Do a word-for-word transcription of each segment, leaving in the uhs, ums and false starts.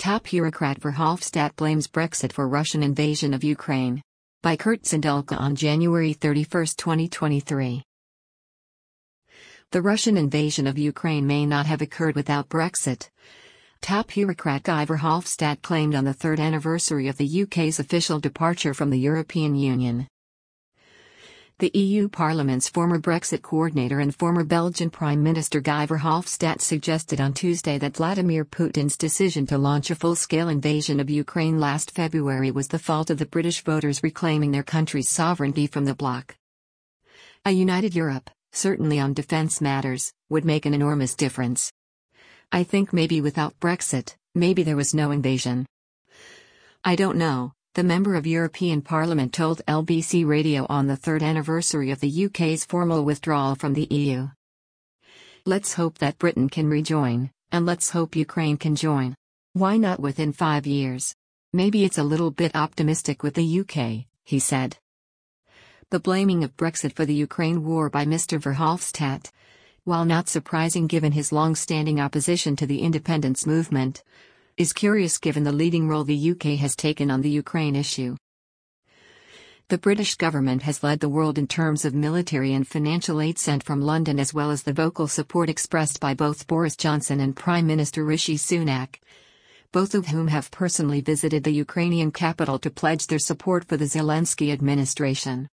Top bureaucrat Verhofstadt blames Brexit for Russian invasion of Ukraine. By Kurt Zindelka on January thirty-first, twenty twenty-three. The Russian invasion of Ukraine may not have occurred without Brexit. Top bureaucrat Guy Verhofstadt claimed on the third anniversary of the U K's official departure from the European Union. The E U Parliament's former Brexit coordinator and former Belgian Prime Minister Guy Verhofstadt suggested on Tuesday that Vladimir Putin's decision to launch a full-scale invasion of Ukraine last February was the fault of the British voters reclaiming their country's sovereignty from the bloc. A united Europe, certainly on defence matters, would make an enormous difference. I think maybe without Brexit, maybe there was no invasion. I don't know. The member of European Parliament told L B C Radio on the third anniversary of the U K's formal withdrawal from the E U. Let's hope that Britain can rejoin, and let's hope Ukraine can join. Why not within five years? Maybe it's a little bit optimistic with the U K, he said. The blaming of Brexit for the Ukraine war by Mister Verhofstadt, while not surprising given his long-standing opposition to the independence movement, is curious given the leading role the U K has taken on the Ukraine issue. The British government has led the world in terms of military and financial aid sent from London, as well as the vocal support expressed by both Boris Johnson and Prime Minister Rishi Sunak, both of whom have personally visited the Ukrainian capital to pledge their support for the Zelensky administration.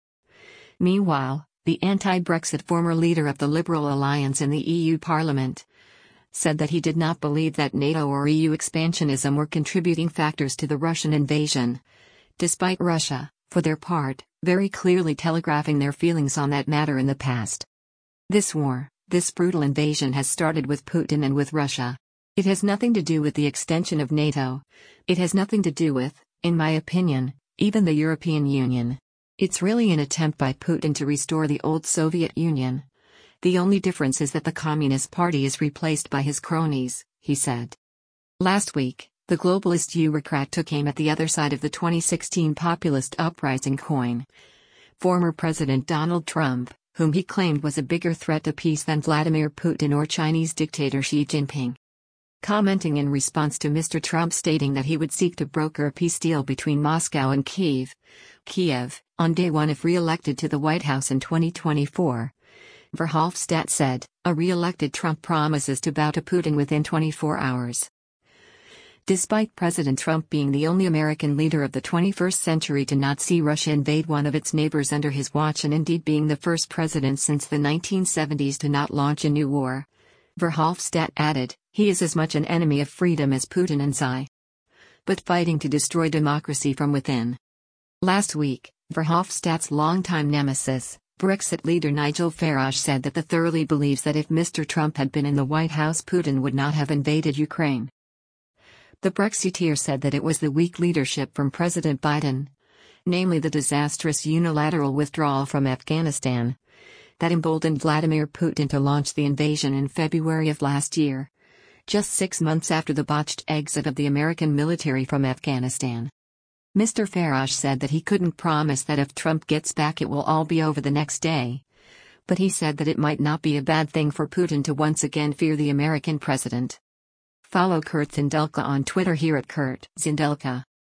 Meanwhile, the anti-Brexit former leader of the Liberal Alliance in the E U Parliament said that he did not believe that NATO or E U expansionism were contributing factors to the Russian invasion, despite Russia, for their part, very clearly telegraphing their feelings on that matter in the past. This war, this brutal invasion has started with Putin and with Russia. It has nothing to do with the extension of NATO. It has nothing to do with, in my opinion, even the European Union. It's really an attempt by Putin to restore the old Soviet Union. The only difference is that the Communist Party is replaced by his cronies, he said. Last week, the globalist bureaucrat took aim at the other side of the twenty sixteen populist uprising coin. Former President Donald Trump, whom he claimed was a bigger threat to peace than Vladimir Putin or Chinese dictator Xi Jinping. Commenting in response to Mister Trump stating that he would seek to broker a peace deal between Moscow and Kyiv, Kiev, on day one if re-elected to the White House in twenty twenty-four. Verhofstadt said, a re-elected Trump promises to bow to Putin within twenty-four hours. Despite President Trump being the only American leader of the twenty-first century to not see Russia invade one of its neighbors under his watch, and indeed being the first president since the nineteen seventies to not launch a new war, Verhofstadt added, he is as much an enemy of freedom as Putin and Xi. But fighting to destroy democracy from within. Last week, Verhofstadt's longtime nemesis, Brexit leader Nigel Farage, said that the thoroughly believes that if Mister Trump had been in the White House, Putin would not have invaded Ukraine. The Brexiteer said that it was the weak leadership from President Biden, namely the disastrous unilateral withdrawal from Afghanistan, that emboldened Vladimir Putin to launch the invasion in February of last year, just six months after the botched exit of the American military from Afghanistan. Mister Farage said that he couldn't promise that if Trump gets back it will all be over the next day, but he said that it might not be a bad thing for Putin to once again fear the American president. Follow Kurt Zindelka on Twitter here at Kurt Zindelka.